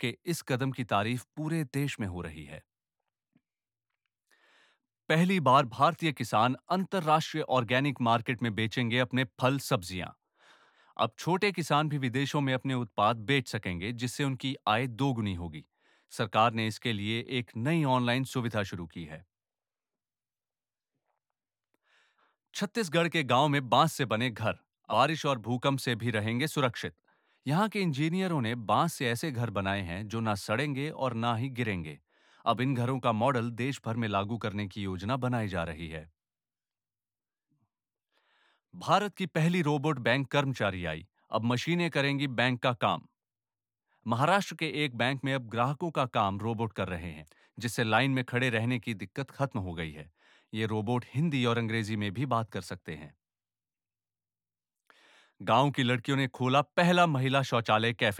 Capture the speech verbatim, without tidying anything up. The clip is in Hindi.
के इस कदम की तारीफ पूरे देश में हो रही है। पहली बार भारतीय किसान अंतर्राष्ट्रीय ऑर्गेनिक मार्केट में बेचेंगे अपने फल सब्जियां। अब छोटे किसान भी विदेशों में अपने उत्पाद बेच सकेंगे, जिससे उनकी आय दोगुनी होगी। सरकार ने इसके लिए एक नई ऑनलाइन सुविधा शुरू की है। छत्तीसगढ़ के गांव में बांस से बने घर बारिश और भूकंप से भी रहेंगे सुरक्षित। यहाँ के इंजीनियरों ने बांस से ऐसे घर बनाए हैं जो ना सड़ेंगे और ना ही गिरेंगे। अब इन घरों का मॉडल देश भर में लागू करने की योजना बनाई जा रही है। भारत की पहली रोबोट बैंक कर्मचारी आई। अब मशीनें करेंगी बैंक का काम। महाराष्ट्र के एक बैंक में अब ग्राहकों का काम रोबोट कर रहे हैं, जिससे लाइन में खड़े रहने की दिक्कत खत्म हो गई है। ये रोबोट हिंदी और अंग्रेजी में भी बात कर सकते हैं। गांव की लड़कियों ने खोला पहला महिला शौचालय कैफे।